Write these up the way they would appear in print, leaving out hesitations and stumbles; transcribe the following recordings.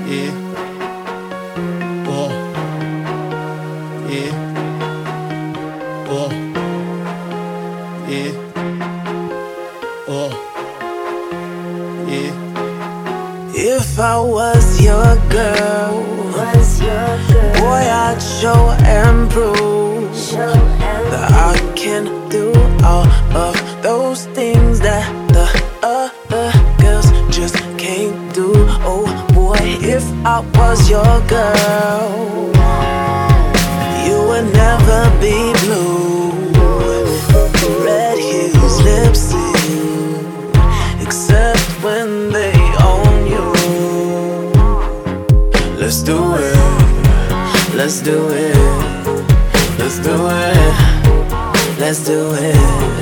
Yeah. Oh. Yeah. Oh. Yeah. Oh. Yeah. If I was your girl, boy, I'd show and prove that I can do all of those things that the other girls just can't do. Oh boy, if I was your girl, you would never be blue. Red heels, lips sealed, except when they own you. Let's do it, let's do it, let's do it, let's do it.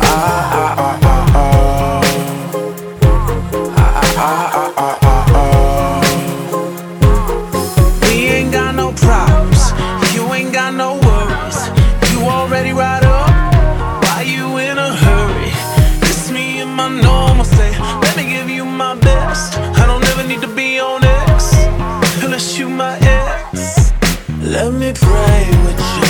We ain't got no problems, you ain't got no worries. You already right up, why you in a hurry? It's me and my normal say, let me give you my best. I don't ever need to be on X, unless you my ex. Let me pray with you,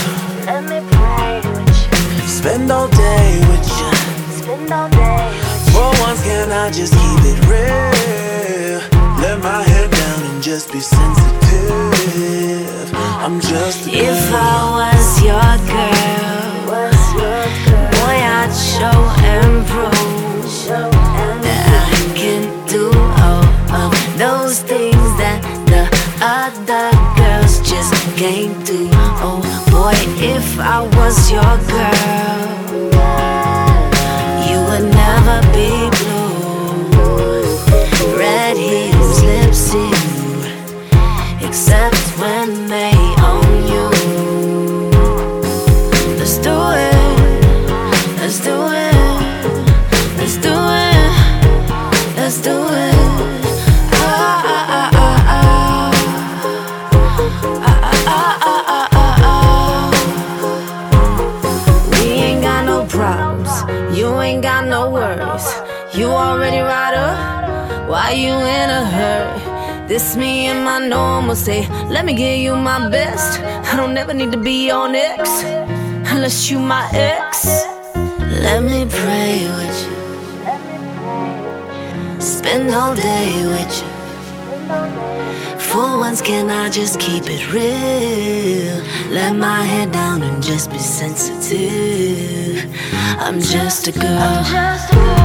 spend all day with you. For once, can I just keep it real? Let my head down and just be sensitive. I'm just a girl. If I was your girl, boy, I'd show and prove that I can do all of those things that the other girls just can't do. Oh boy, if I was your girl, you would never be blue. Red heels, lips sealed, except when they own you. Let's do it, let's do it, let's do it, let's do it. You ain't got no worries. You already right up, why you in a hurry? This me and my normal say, let me give you my best. I don't ever need to be on X, unless you my ex. Let me pray with you, spend all day with you. For once, can I just keep it real? Let my head down and just be sensitive. I'm just a girl.